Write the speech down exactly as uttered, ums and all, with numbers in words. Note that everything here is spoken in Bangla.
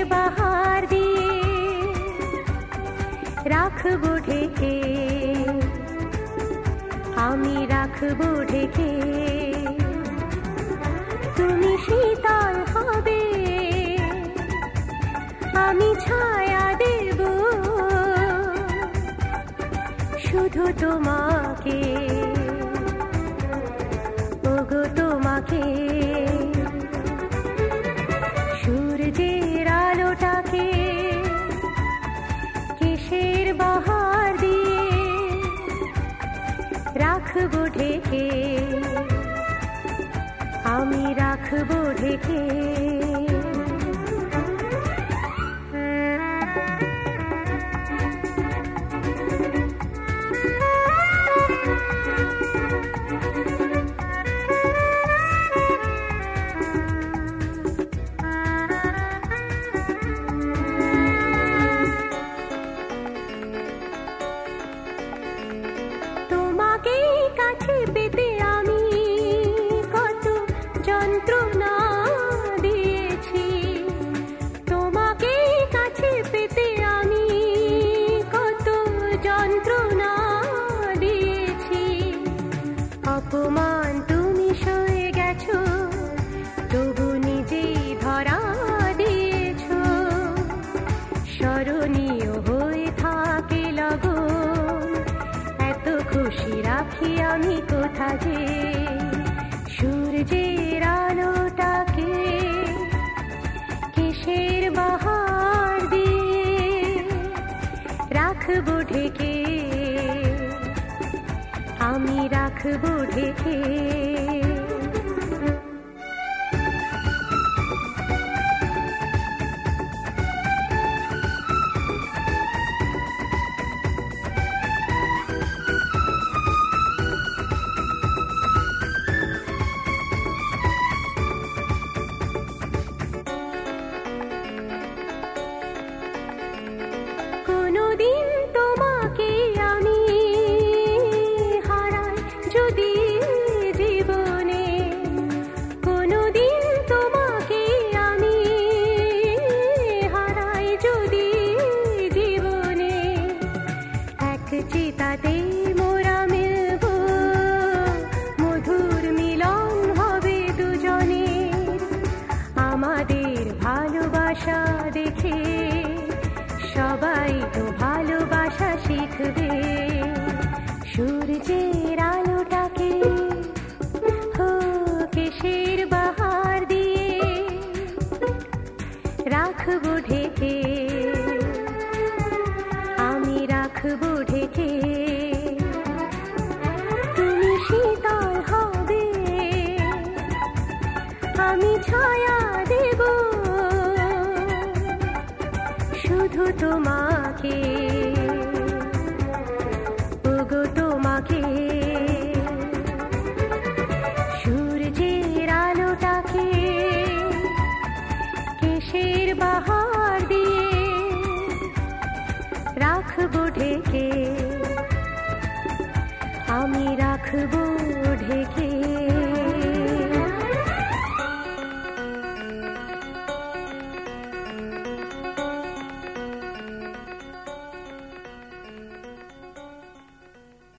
বাহার দিয়ে রাখবো ঢেকে, আমি রাখবো ঢেকে। তুমি শীতল হবে, আমি ছায়া দেব, শুধু তোমাকে, ওগো তোমাকে। সূর্যের আলোটাকে কিসের বাহার দিয়ে রাখবো ঢেকে, আমি রাখবো ঢেকে। অপমান তুমি সয়ে গেছো, তবু নিজেই ধরা দিয়েছো। স্মরণীয় হয়ে থাকে লগন, এত খুশি রাখি আমি কোথা যে। সূর্যের আলোটাকে কিসের বাহার দিয়ে রাখবো ঢেকে, আমি রাখবো ঢেকে। কোনদিন তোমাকে আমি হারাই যদি জীবনে, কোনদিন তোমাকে আমি হারাই যদি জীবনে, এক চিতাতে মোরা মিলব, মধুর মিলন হবে দুজনের। আমাদের ভালোবাসা দেখে সবাই তো ভালোবাসা শিখবে। সূর্যের আলোটাকে হো কিসের বাহার দিয়ে রাখবো ঢেকে, আমি রাখবো ঢেকে। তুমি শীতল হবে, আমি ছায়া দেব, শুধু তোমাকে, ওগো তোমাকে। সূর্যের আলোটাকে কিসের বাহার দিয়ে রাখবো ঢেকে, আমি রাখবো ঢেকে।